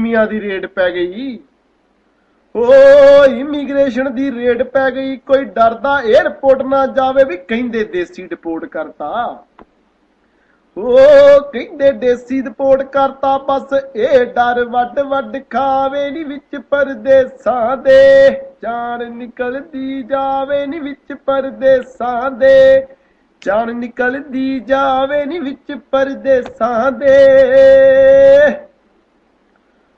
ਅਸਾਮੀਆਂ ਦੀ ਰੇਡ ਪੈ ਗਈ। ਓ ਇਮੀਗ੍ਰੇਸ਼ਨ ਦੀ ਰੇਡ ਪੈ ਗਈ। ਕੋਈ ਡਰਦਾ 에ਅਰਪੋਰਟ ਨਾ ਜਾਵੇ ਵੀ ਕਹਿੰਦੇ ਦੇਸੀ ਡਿਪੋਰਟ ਕਰਤਾ। ਓ ਕਹਿੰਦੇ ਦੇਸੀ ਡਿਪੋਰਟ ਕਰਤਾ। ਬਸ ਇਹ ਡਰ ਵੱਡ ਵੱਡ ਖਾਵੇ ਨੀ ਵਿੱਚ ਪਰਦੇਸਾਂ ਦੇ। ਜਾਨ ਨਿਕਲਦੀ ਜਾਵੇ ਨੀ ਵਿੱਚ ਪਰਦੇਸਾਂ ਦੇ। ਜਾਨ ਨਿਕਲਦੀ ਜਾਵੇ ਨੀ ਵਿੱਚ ਪਰਦੇਸਾਂ ਦੇ।